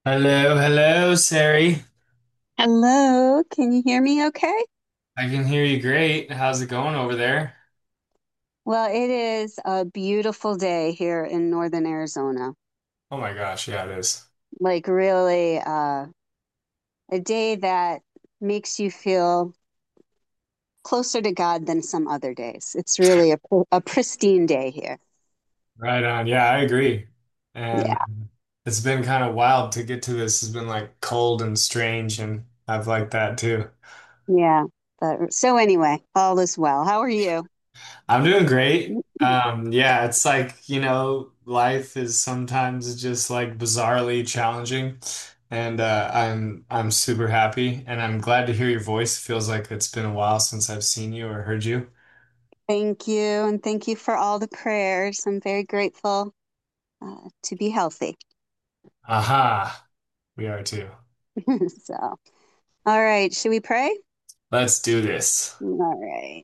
Hello, hello, Sari. Hello, can you hear me okay? I can hear you great. How's it going over there? Well, it is a beautiful day here in northern Arizona. Oh my gosh, yeah, it is. Like really a day that makes you feel closer to God than some other days. It's really a pristine day here. Right on. Yeah, I agree. And Yeah, it's been kind of wild to get to this. It's been like cold and strange, and I've liked that too. yeah. But so anyway, all is well. How are you? I'm doing great. Yeah, it's like, life is sometimes just like bizarrely challenging. And I'm super happy and I'm glad to hear your voice. Feels like it's been a while since I've seen you or heard you. Thank you, and thank you for all the prayers. I'm very grateful to be healthy. Aha. We are too. So, all right, should we pray? Let's do this. All right.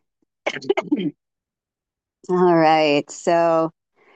All right. So,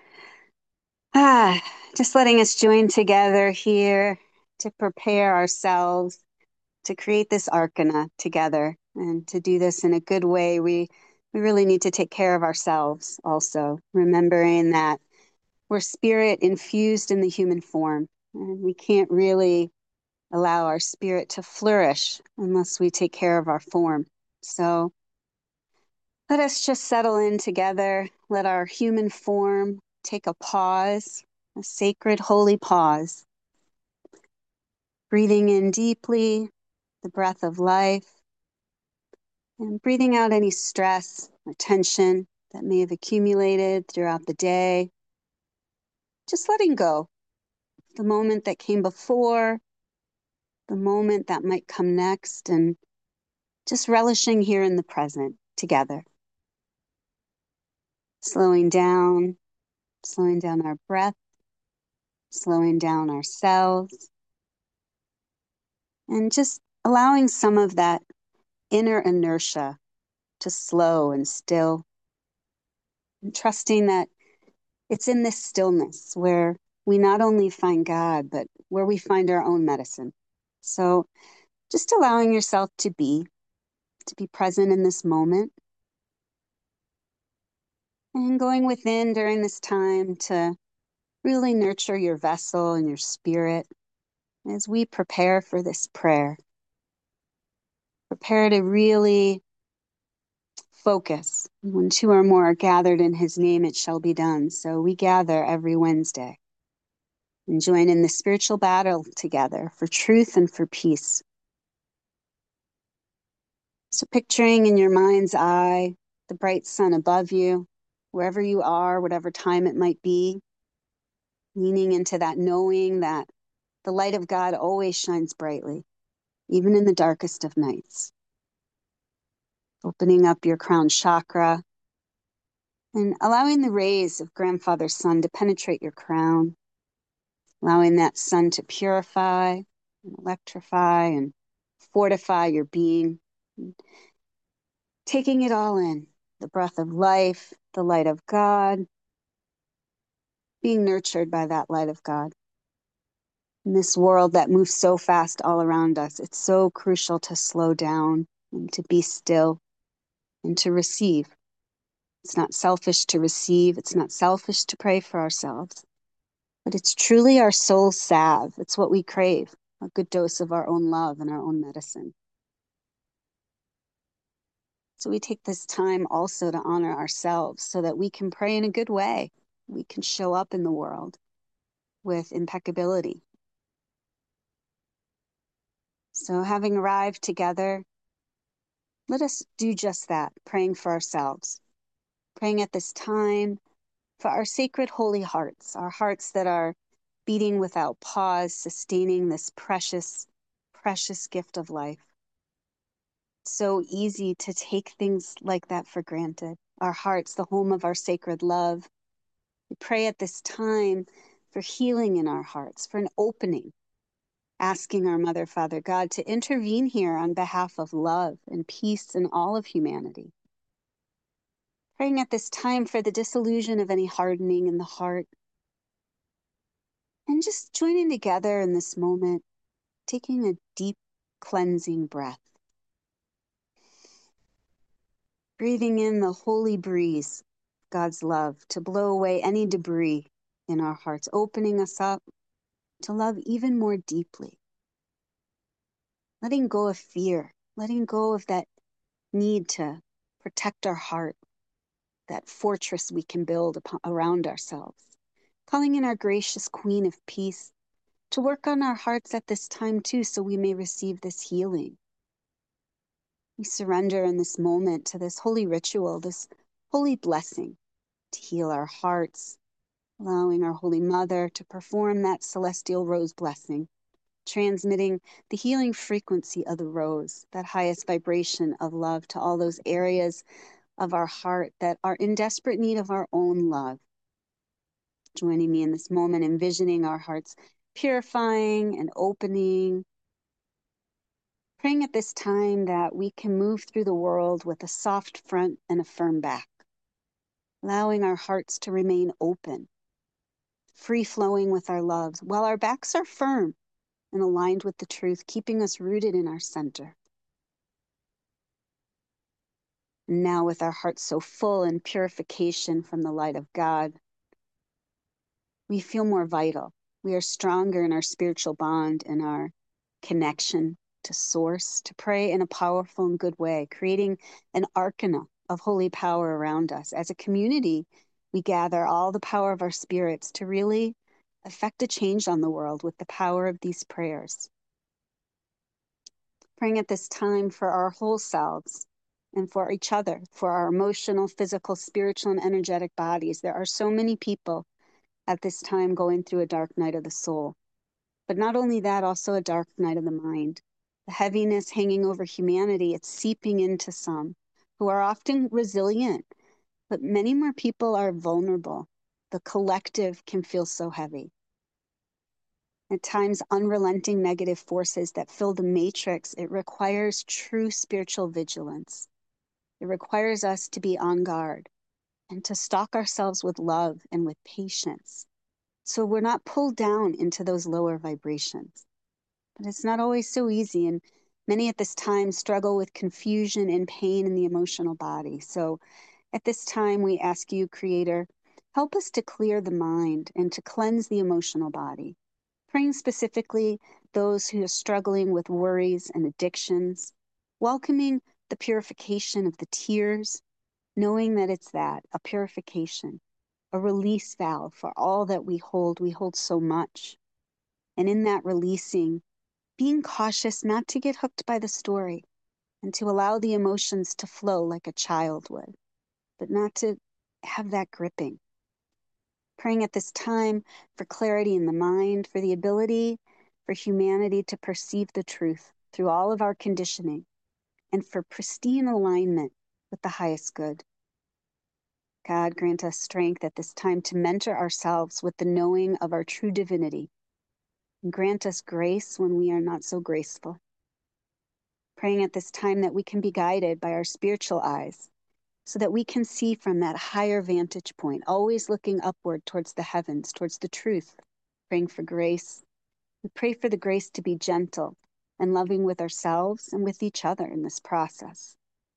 ah, just letting us join together here to prepare ourselves to create this arcana together. And to do this in a good way, we really need to take care of ourselves also, remembering that we're spirit infused in the human form. And we can't really allow our spirit to flourish unless we take care of our form. So let us just settle in together. Let our human form take a pause, a sacred, holy pause, breathing in deeply, the breath of life, and breathing out any stress or tension that may have accumulated throughout the day. Just letting go the moment that came before, the moment that might come next, and just relishing here in the present together. Slowing slowing down our breath, slowing down ourselves, and just allowing some of that inner inertia to slow and still, and trusting that it's in this stillness where we not only find God, but where we find our own medicine. So just allowing yourself to be present in this moment and going within during this time to really nurture your vessel and your spirit as we prepare for this prayer. Prepare to really focus. When two or more are gathered in his name, it shall be done. So we gather every Wednesday and join in the spiritual battle together for truth and for peace. So picturing in your mind's eye the bright sun above you, wherever you are, whatever time it might be, leaning into that knowing that the light of God always shines brightly, even in the darkest of nights. Opening up your crown chakra and allowing the rays of grandfather sun to penetrate your crown, allowing that sun to purify and electrify and fortify your being, taking it all in, the breath of life, the light of God, being nurtured by that light of God. In this world that moves so fast all around us, it's so crucial to slow down and to be still and to receive. It's not selfish to receive, it's not selfish to pray for ourselves, but it's truly our soul's salve. It's what we crave, a good dose of our own love and our own medicine. So we take this time also to honor ourselves so that we can pray in a good way. We can show up in the world with impeccability. So, having arrived together, let us do just that, praying for ourselves, praying at this time for our sacred holy hearts, our hearts that are beating without pause, sustaining this precious, precious gift of life. So easy to take things like that for granted. Our hearts, the home of our sacred love. We pray at this time for healing in our hearts, for an opening, asking our Mother, Father God to intervene here on behalf of love and peace in all of humanity. Praying at this time for the dissolution of any hardening in the heart, And just joining together in this moment, taking a deep cleansing breath. Breathing in the holy breeze, God's love, to blow away any debris in our hearts, opening us up to love even more deeply. Letting go of fear, letting go of that need to protect our heart, that fortress we can build around ourselves. Calling in our gracious Queen of Peace to work on our hearts at this time too, so we may receive this healing. We surrender in this moment to this holy ritual, this holy blessing to heal our hearts, allowing our Holy Mother to perform that celestial rose blessing, transmitting the healing frequency of the rose, that highest vibration of love to all those areas of our heart that are in desperate need of our own love. Joining me in this moment, envisioning our hearts purifying and opening, praying at this time that we can move through the world with a soft front and a firm back, allowing our hearts to remain open, free-flowing with our loves, while our backs are firm and aligned with the truth, keeping us rooted in our center. And now with our hearts so full in purification from the light of God, we feel more vital. We are stronger in our spiritual bond and our connection to Source, to pray in a powerful and good way, creating an arcana of holy power around us. As a community, we gather all the power of our spirits to really affect a change on the world with the power of these prayers. Praying at this time for our whole selves and for each other, for our emotional, physical, spiritual, and energetic bodies. There are so many people at this time going through a dark night of the soul. But not only that, also a dark night of the mind. The heaviness hanging over humanity, it's seeping into some who are often resilient, but many more people are vulnerable. The collective can feel so heavy. At times, unrelenting negative forces that fill the matrix, it requires true spiritual vigilance. It requires us to be on guard and to stock ourselves with love and with patience, so we're not pulled down into those lower vibrations. But it's not always so easy, and many at this time struggle with confusion and pain in the emotional body. So at this time, we ask you, Creator, help us to clear the mind and to cleanse the emotional body. Praying specifically those who are struggling with worries and addictions, welcoming the purification of the tears, knowing that it's that, a purification, a release valve for all that we hold so much. And in that releasing, being cautious not to get hooked by the story and to allow the emotions to flow like a child would, but not to have that gripping. Praying at this time for clarity in the mind, for the ability for humanity to perceive the truth through all of our conditioning, and for pristine alignment with the highest good. God, grant us strength at this time to mentor ourselves with the knowing of our true divinity, and grant us grace when we are not so graceful. Praying at this time that we can be guided by our spiritual eyes, so that we can see from that higher vantage point, always looking upward towards the heavens, towards the truth, praying for grace. We pray for the grace to be gentle and loving with ourselves and with each other in this process.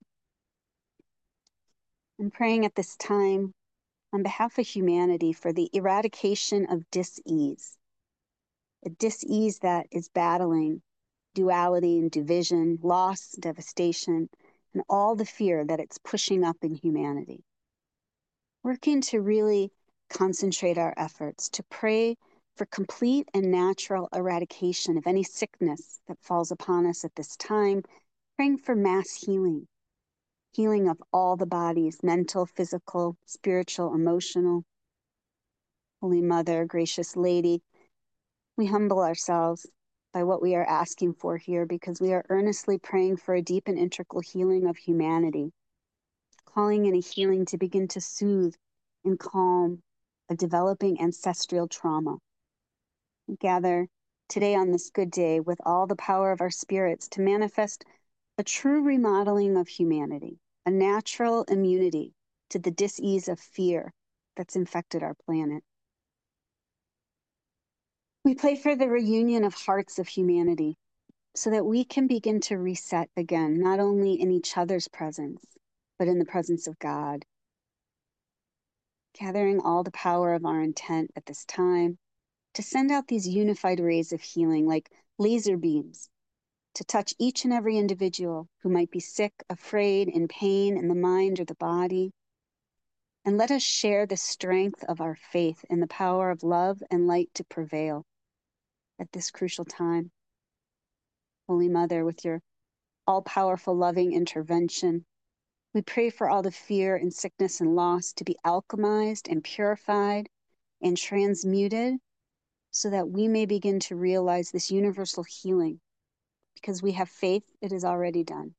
And praying at this time on behalf of humanity for the eradication of dis-ease, a dis-ease that is battling duality and division, loss, devastation, and all the fear that it's pushing up in humanity. Working to really concentrate our efforts to pray for complete and natural eradication of any sickness that falls upon us at this time, praying for mass healing, healing of all the bodies, mental, physical, spiritual, emotional. Holy Mother, gracious Lady, we humble ourselves by what we are asking for here, because we are earnestly praying for a deep and integral healing of humanity, calling in a healing to begin to soothe and calm a developing ancestral trauma. We gather today on this good day with all the power of our spirits to manifest a true remodeling of humanity, a natural immunity to the dis-ease of fear that's infected our planet. We pray for the reunion of hearts of humanity so that we can begin to reset again, not only in each other's presence, but in the presence of God. Gathering all the power of our intent at this time to send out these unified rays of healing like laser beams to touch each and every individual who might be sick, afraid, in pain in the mind or the body. And let us share the strength of our faith in the power of love and light to prevail at this crucial time. Holy Mother, with your all-powerful loving intervention, we pray for all the fear and sickness and loss to be alchemized and purified and transmuted so that we may begin to realize this universal healing. Because we have faith, it is already done.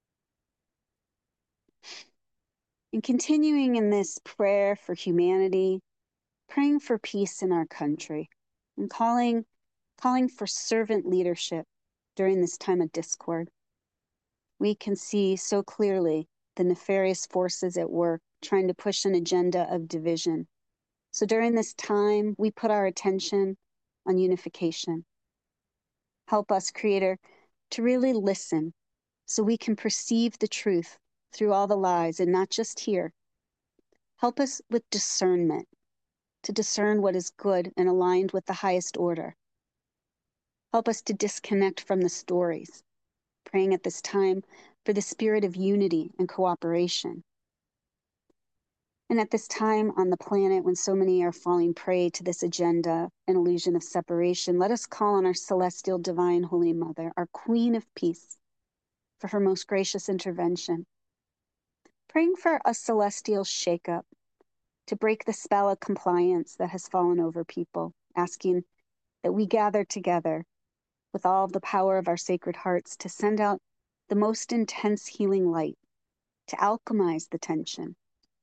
And continuing in this prayer for humanity, praying for peace in our country, and calling for servant leadership during this time of discord. We can see so clearly the nefarious forces at work trying to push an agenda of division. So during this time, we put our attention on unification. Help us, Creator, to really listen so we can perceive the truth through all the lies and not just hear. Help us with discernment to discern what is good and aligned with the highest order. Help us to disconnect from the stories, praying at this time for the spirit of unity and cooperation. And at this time on the planet, when so many are falling prey to this agenda and illusion of separation, let us call on our celestial, divine, Holy Mother, our Queen of Peace, for her most gracious intervention. Praying for a celestial shakeup to break the spell of compliance that has fallen over people, asking that we gather together with all the power of our sacred hearts to send out the most intense healing light, to alchemize the tension.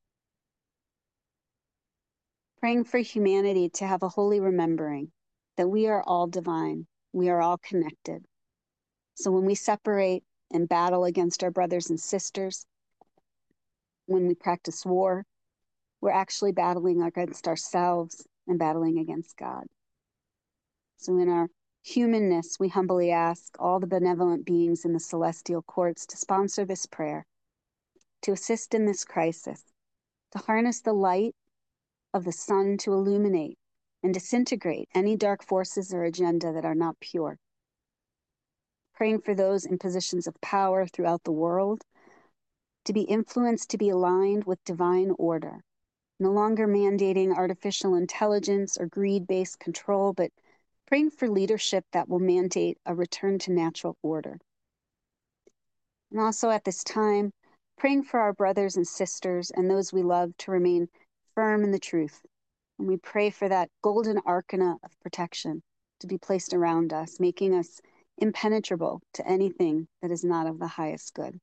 Praying for humanity to have a holy remembering that we are all divine, we are all connected. So when we separate and battle against our brothers and sisters, when we practice war, we're actually battling against ourselves and battling against God. So in our humanness, we humbly ask all the benevolent beings in the celestial courts to sponsor this prayer, to assist in this crisis, to harness the light of the sun to illuminate and disintegrate any dark forces or agenda that are not pure. Praying for those in positions of power throughout the world to be influenced, to be aligned with divine order, no longer mandating artificial intelligence or greed-based control, but praying for leadership that will mandate a return to natural order. And also at this time, praying for our brothers and sisters and those we love to remain firm in the truth. And we pray for that golden arcana of protection to be placed around us, making us impenetrable to anything that is not of the highest good.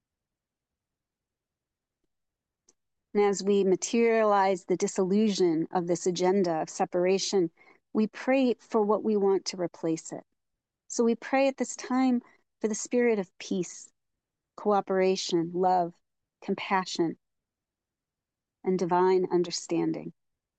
And as we materialize the disillusion of this agenda of separation, we pray for what we want to replace it. So we pray at this time for the spirit of peace, cooperation, love, compassion, and divine understanding.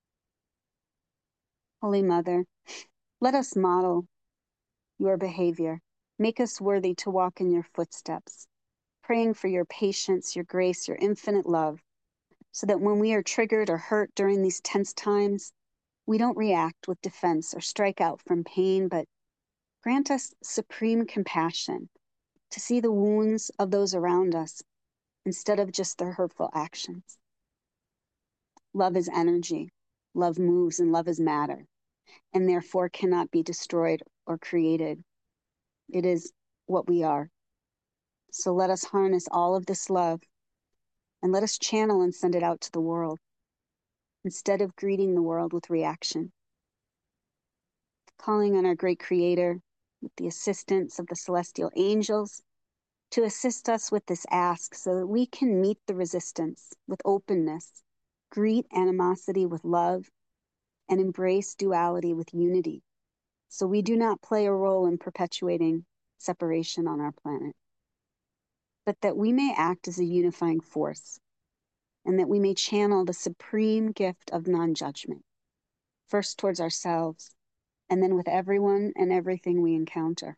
Holy Mother, let us model your behavior. Make us worthy to walk in your footsteps, praying for your patience, your grace, your infinite love, so that when we are triggered or hurt during these tense times, we don't react with defense or strike out from pain, but grant us supreme compassion to see the wounds of those around us instead of just their hurtful actions. Love is energy, love moves, and love is matter, and therefore cannot be destroyed or created. It is what we are. So let us harness all of this love and let us channel and send it out to the world instead of greeting the world with reaction. Calling on our great Creator with the assistance of the celestial angels to assist us with this ask so that we can meet the resistance with openness, greet animosity with love, and embrace duality with unity, so we do not play a role in perpetuating separation on our planet, but that we may act as a unifying force, and that we may channel the supreme gift of non-judgment, first towards ourselves and then with everyone and everything we encounter.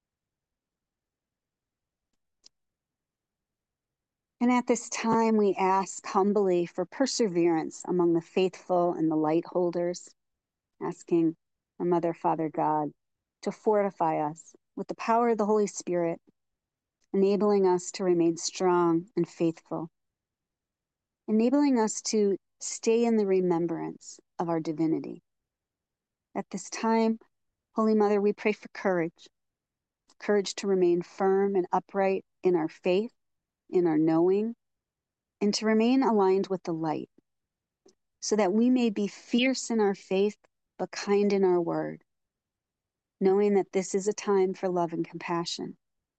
And at this time, we ask humbly for perseverance among the faithful and the light holders, asking our Mother, Father God to fortify us with the power of the Holy Spirit, enabling us to remain strong and faithful, enabling us to stay in the remembrance of our divinity. At this time, Holy Mother, we pray for courage to remain firm and upright in our faith, in our knowing, and to remain aligned with the light, so that we may be fierce in our faith, but kind in our word, knowing that this is a time for love and compassion.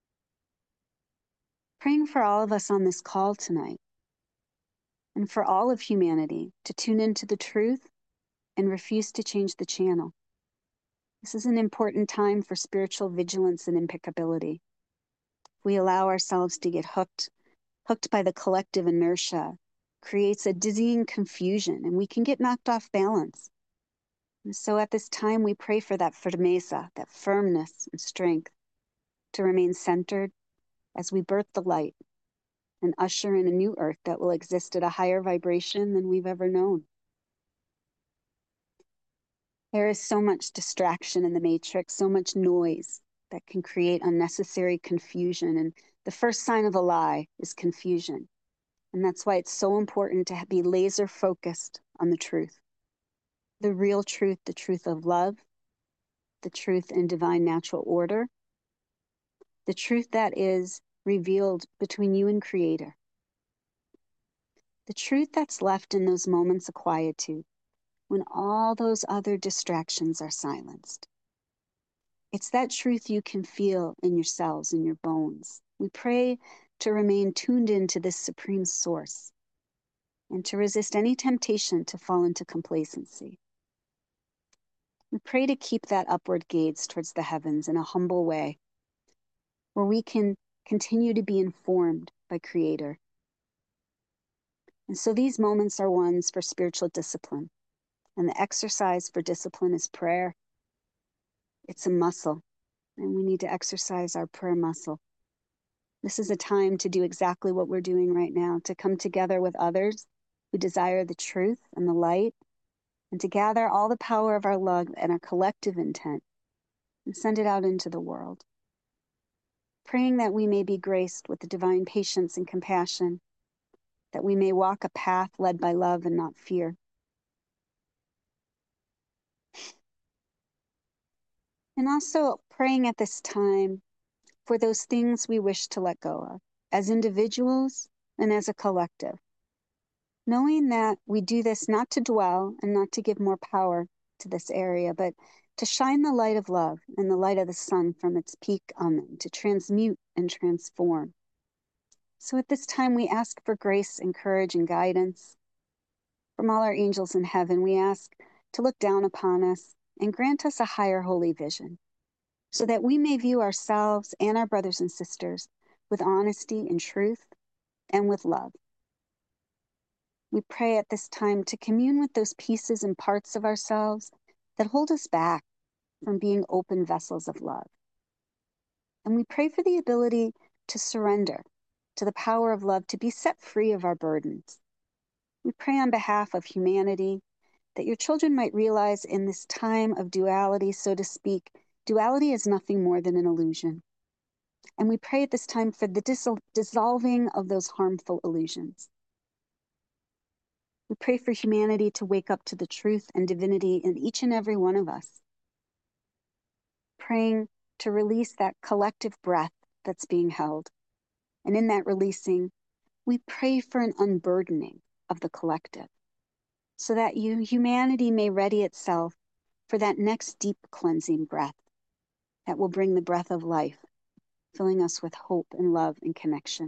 Praying for all of us on this call tonight, and for all of humanity to tune into the truth and refuse to change the channel. This is an important time for spiritual vigilance and impeccability. If we allow ourselves to get hooked by the collective inertia, creates a dizzying confusion, and we can get knocked off balance. And so at this time, we pray for that firmeza, that firmness and strength, to remain centered as we birth the light and usher in a new earth that will exist at a higher vibration than we've ever known. There is so much distraction in the matrix, so much noise that can create unnecessary confusion. And the first sign of a lie is confusion. And that's why it's so important to be laser focused on the truth. The real truth, the truth of love, the truth in divine natural order, the truth that is revealed between you and Creator. The truth that's left in those moments of quietude, when all those other distractions are silenced. It's that truth you can feel in your cells, in your bones. We pray to remain tuned into this supreme source and to resist any temptation to fall into complacency. We pray to keep that upward gaze towards the heavens in a humble way, where we can continue to be informed by Creator. And so these moments are ones for spiritual discipline. And the exercise for discipline is prayer. It's a muscle, and we need to exercise our prayer muscle. This is a time to do exactly what we're doing right now, to come together with others who desire the truth and the light, and to gather all the power of our love and our collective intent and send it out into the world. Praying that we may be graced with the divine patience and compassion, that we may walk a path led by love and not fear. And also praying at this time for those things we wish to let go of, as individuals and as a collective. Knowing that we do this not to dwell and not to give more power to this area, but to shine the light of love and the light of the sun from its peak on them, to transmute and transform. So at this time, we ask for grace and courage and guidance from all our angels in heaven. We ask to look down upon us and grant us a higher holy vision, so that we may view ourselves and our brothers and sisters with honesty and truth and with love. We pray at this time to commune with those pieces and parts of ourselves that hold us back from being open vessels of love. And we pray for the ability to surrender to the power of love, to be set free of our burdens. We pray on behalf of humanity that your children might realize in this time of duality, so to speak, duality is nothing more than an illusion. And we pray at this time for the dissolving of those harmful illusions. We pray for humanity to wake up to the truth and divinity in each and every one of us. Praying to release that collective breath that's being held. And in that releasing, we pray for an unburdening of the collective, so that humanity may ready itself for that next deep cleansing breath that will bring the breath of life, filling us with hope and love and connection.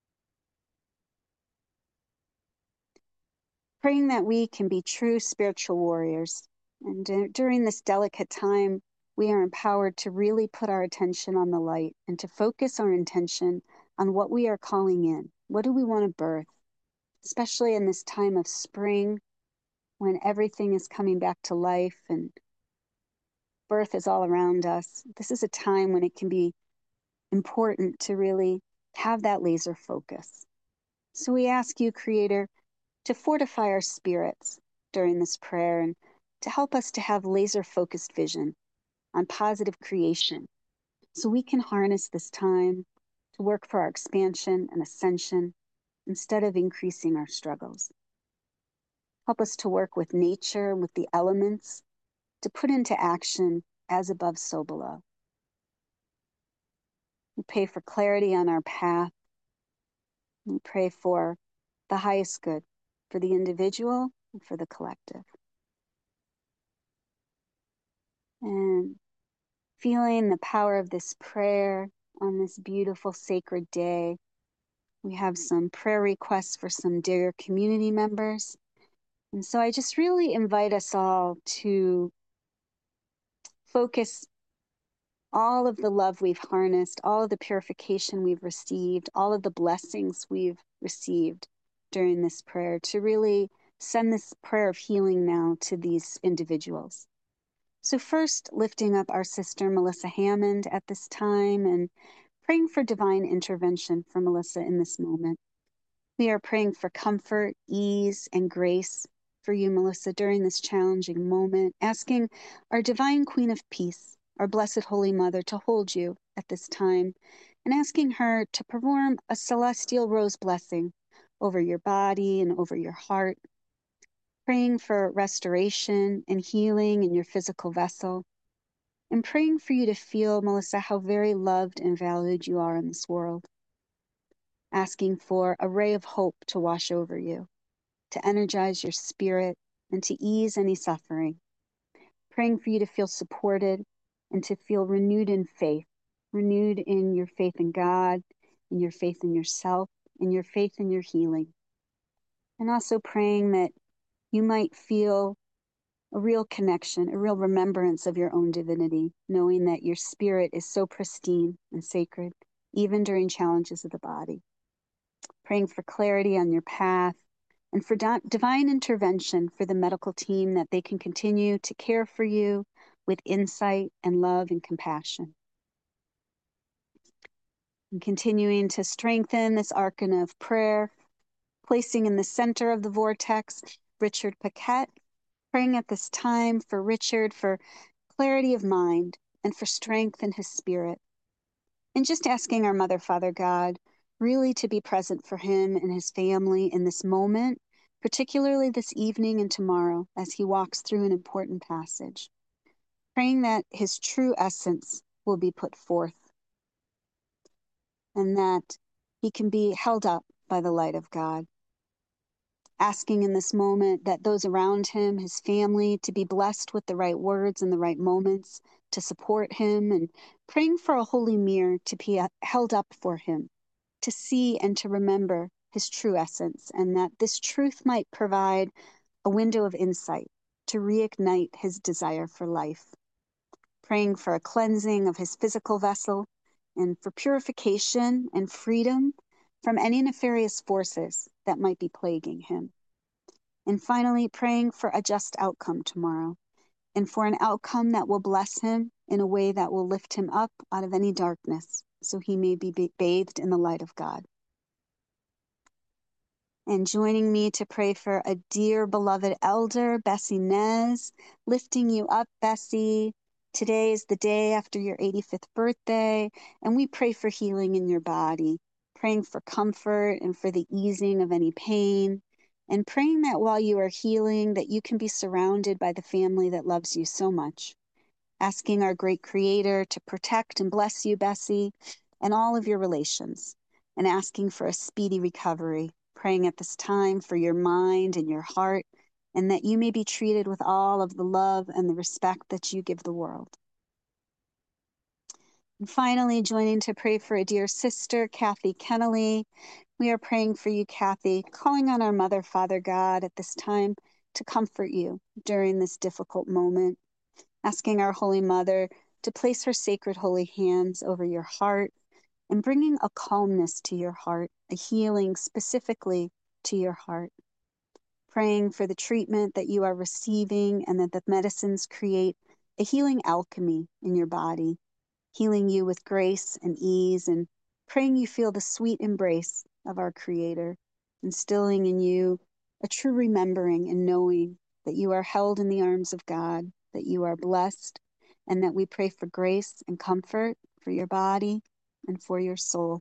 Praying that we can be true spiritual warriors. And during this delicate time, we are empowered to really put our attention on the light and to focus our intention on what we are calling in. What do we want to birth? Especially in this time of spring, when everything is coming back to life and birth is all around us, this is a time when it can be important to really have that laser focus. So we ask you, Creator, to fortify our spirits during this prayer and to help us to have laser focused vision on positive creation so we can harness this time to work for our expansion and ascension instead of increasing our struggles. Help us to work with nature and with the elements to put into action as above, so below. We pray for clarity on our path. We pray for the highest good for the individual and for the collective. And feeling the power of this prayer on this beautiful sacred day, we have some prayer requests for some dear community members. And so I just really invite us all to focus all of the love we've harnessed, all of the purification we've received, all of the blessings we've received during this prayer, to really send this prayer of healing now to these individuals. So first, lifting up our sister Melissa Hammond at this time and praying for divine intervention for Melissa in this moment. We are praying for comfort, ease, and grace for you, Melissa, during this challenging moment, asking our divine Queen of Peace, our Blessed Holy Mother, to hold you at this time, and asking her to perform a celestial rose blessing over your body and over your heart, praying for restoration and healing in your physical vessel, and praying for you to feel, Melissa, how very loved and valued you are in this world, asking for a ray of hope to wash over you, to energize your spirit, and to ease any suffering. Praying for you to feel supported and to feel renewed in faith, renewed in your faith in God, in your faith in yourself, in your faith in your healing. And also praying that you might feel a real connection, a real remembrance of your own divinity, knowing that your spirit is so pristine and sacred, even during challenges of the body. Praying for clarity on your path and for divine intervention for the medical team, that they can continue to care for you with insight and love and compassion. And continuing to strengthen this arcana of prayer, placing in the center of the vortex Richard Paquette, praying at this time for Richard for clarity of mind and for strength in his spirit. And just asking our Mother, Father God, really to be present for him and his family in this moment, particularly this evening and tomorrow as he walks through an important passage. Praying that his true essence will be put forth and that he can be held up by the light of God. Asking in this moment that those around him, his family, to be blessed with the right words and the right moments to support him, and praying for a holy mirror to be held up for him, to see and to remember his true essence, and that this truth might provide a window of insight to reignite his desire for life. Praying for a cleansing of his physical vessel and for purification and freedom from any nefarious forces that might be plaguing him. And finally, praying for a just outcome tomorrow, and for an outcome that will bless him in a way that will lift him up out of any darkness, so he may be bathed in the light of God. And joining me to pray for a dear beloved elder, Bessie Nez, lifting you up, Bessie. Today is the day after your 85th birthday, and we pray for healing in your body, praying for comfort and for the easing of any pain, and praying that while you are healing, that you can be surrounded by the family that loves you so much. Asking our great Creator to protect and bless you, Bessie, and all of your relations, and asking for a speedy recovery, praying at this time for your mind and your heart, and that you may be treated with all of the love and the respect that you give the world. And finally, joining to pray for a dear sister, Kathy Kennelly. We are praying for you, Kathy, calling on our Mother, Father God at this time to comfort you during this difficult moment, asking our Holy Mother to place her sacred holy hands over your heart and bringing a calmness to your heart, a healing specifically to your heart. Praying for the treatment that you are receiving and that the medicines create a healing alchemy in your body, healing you with grace and ease, and praying you feel the sweet embrace of our Creator, instilling in you a true remembering and knowing that you are held in the arms of God, that you are blessed, and that we pray for grace and comfort for your body and for your soul.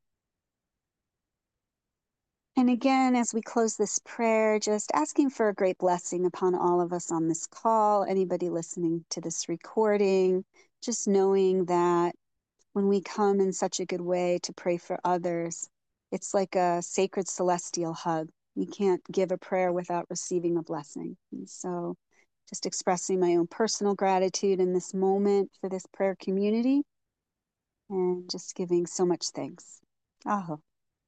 And again, as we close this prayer, just asking for a great blessing upon all of us on this call, anybody listening to this recording, just knowing that when we come in such a good way to pray for others, it's like a sacred celestial hug. You can't give a prayer without receiving a blessing. And so just expressing my own personal gratitude in this moment for this prayer community and just giving so much thanks. Aho.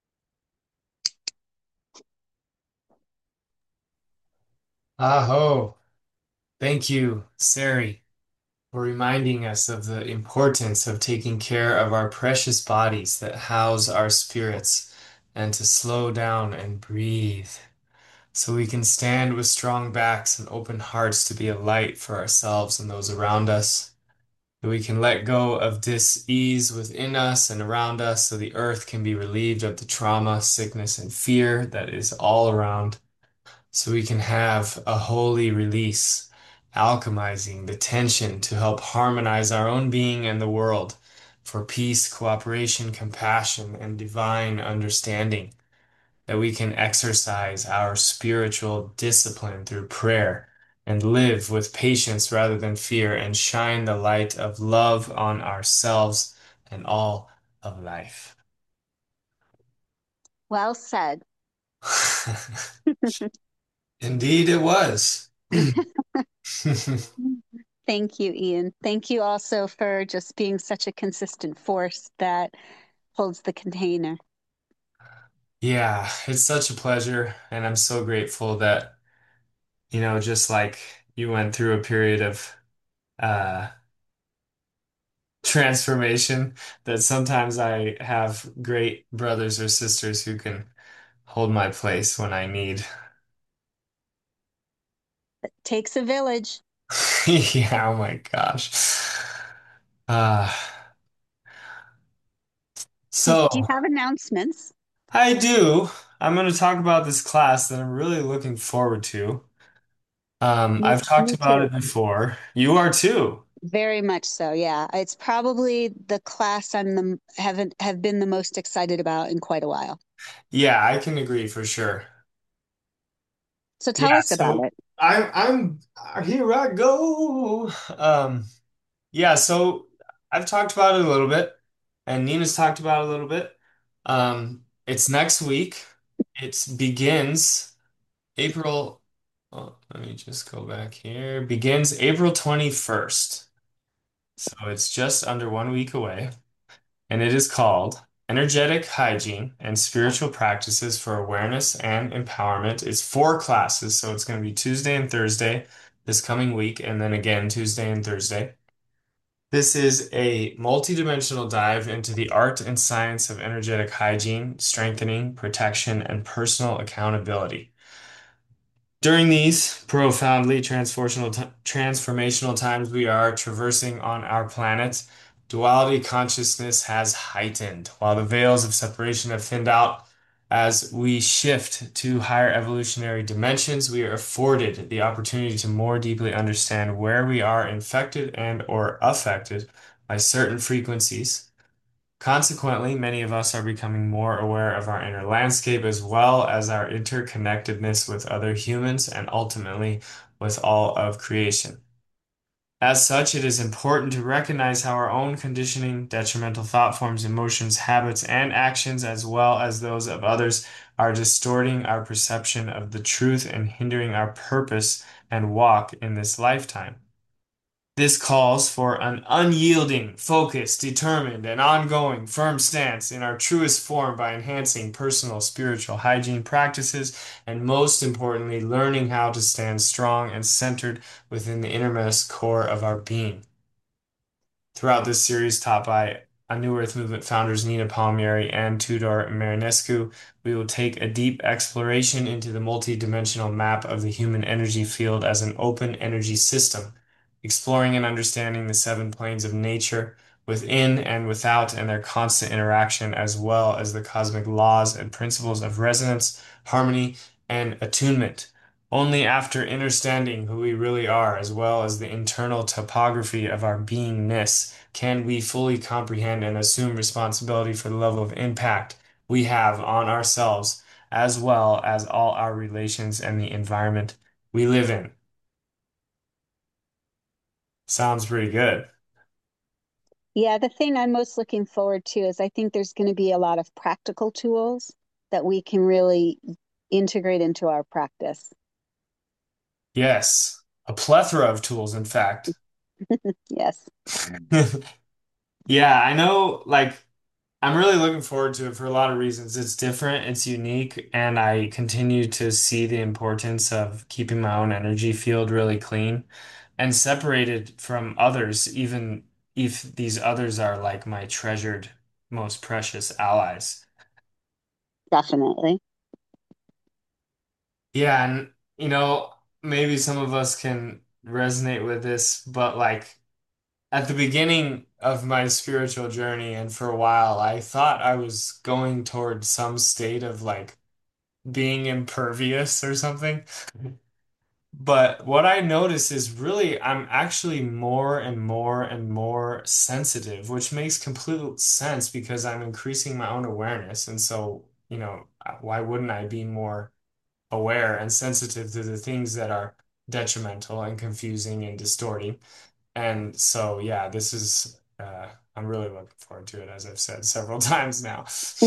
Aho. Thank you, Sari, for reminding us of the importance of taking care of our precious bodies that house our spirits and to slow down and breathe so we can stand with strong backs and open hearts to be a light for ourselves and those around us. That we can let go of dis-ease within us and around us so the earth can be relieved of the trauma, sickness, and fear that is all around. So we can have a holy release, alchemizing the tension to help harmonize our own being and the world for peace, cooperation, compassion, and divine understanding. That we can exercise our spiritual discipline through prayer and live with patience rather than fear and shine the light of love on ourselves and all of life. Well said. Indeed, it was. Thank you, Ian. Thank you also for just being such a consistent force that holds the container. Yeah, it's such a pleasure, and I'm so grateful that, just like you went through a period of uh transformation, that sometimes I have great brothers or sisters who can hold my place when I need. It takes a village. Yeah, oh my gosh. Uh, Do you so have announcements? I do. I'm going to talk about this class that I'm really looking forward to. I've talked Me about too. it before. You are too. Very much so. Yeah, it's probably the class I'm the haven't have been the most excited about in quite a while. Yeah, I can agree for sure. So Yeah, tell us about so it. I'm here I go. Yeah, so I've talked about it a little bit, and Nina's talked about it a little bit. It's next week. It begins April. Oh, let me just go back here. Begins April 21st. So it's just under 1 week away, and it is called Energetic Hygiene and Spiritual Practices for Awareness and Empowerment. It's 4 classes, so it's going to be Tuesday and Thursday this coming week, and then again Tuesday and Thursday. This is a multidimensional dive into the art and science of energetic hygiene, strengthening, protection, and personal accountability. During these profoundly transformational times we are traversing on our planet, duality consciousness has heightened, while the veils of separation have thinned out. As we shift to higher evolutionary dimensions, we are afforded the opportunity to more deeply understand where we are infected and or affected by certain frequencies. Consequently, many of us are becoming more aware of our inner landscape as well as our interconnectedness with other humans and ultimately with all of creation. As such, it is important to recognize how our own conditioning, detrimental thought forms, emotions, habits, and actions, as well as those of others, are distorting our perception of the truth and hindering our purpose and walk in this lifetime. This calls for an unyielding, focused, determined, and ongoing firm stance in our truest form by enhancing personal spiritual hygiene practices and, most importantly, learning how to stand strong and centered within the innermost core of our being. Throughout this series, taught by A New Earth Movement founders Nina Palmieri and Tudor Marinescu, we will take a deep exploration into the multidimensional map of the human energy field as an open energy system exploring and understanding the seven planes of nature within and without and their constant interaction, as well as the cosmic laws and principles of resonance, harmony, and attunement. Only after understanding who we really are, as well as the internal topography of our beingness, can we fully comprehend and assume responsibility for the level of impact we have on ourselves, as well as all our relations and the environment we live in. Sounds pretty good. Yeah, the thing I'm most looking forward to is I think there's going to be a lot of practical tools that we can really integrate into our practice. Yes, a plethora of tools, in fact. Yes, Yeah, I know, like, I'm really looking forward to it for a lot of reasons. It's different, it's unique, and I continue to see the importance of keeping my own energy field really clean and separated from others, even if these others are like my treasured, most precious allies. definitely. Yeah, and maybe some of us can resonate with this, but like at the beginning of my spiritual journey and for a while, I thought I was going towards some state of like being impervious or something. But what I notice is really I'm actually more and more and more sensitive, which makes complete sense because I'm increasing my own awareness. And so, why wouldn't I be more aware and sensitive to the things that are detrimental and confusing and distorting? And so, yeah, I'm really looking forward to it, as I've said several times now.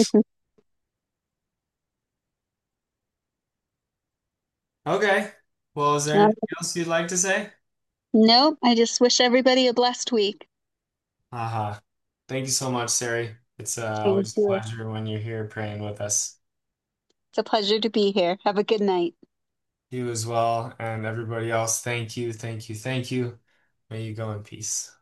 Okay. Well, is there Um, anything else you'd like to say? nope, I just wish everybody a blessed week. Haha. Thank you so much, Sari. It's Thank always a you. pleasure when you're here praying with us. It's a pleasure to be here. Have a good night. You as well, and everybody else, thank you, thank you, thank you. May you go in peace.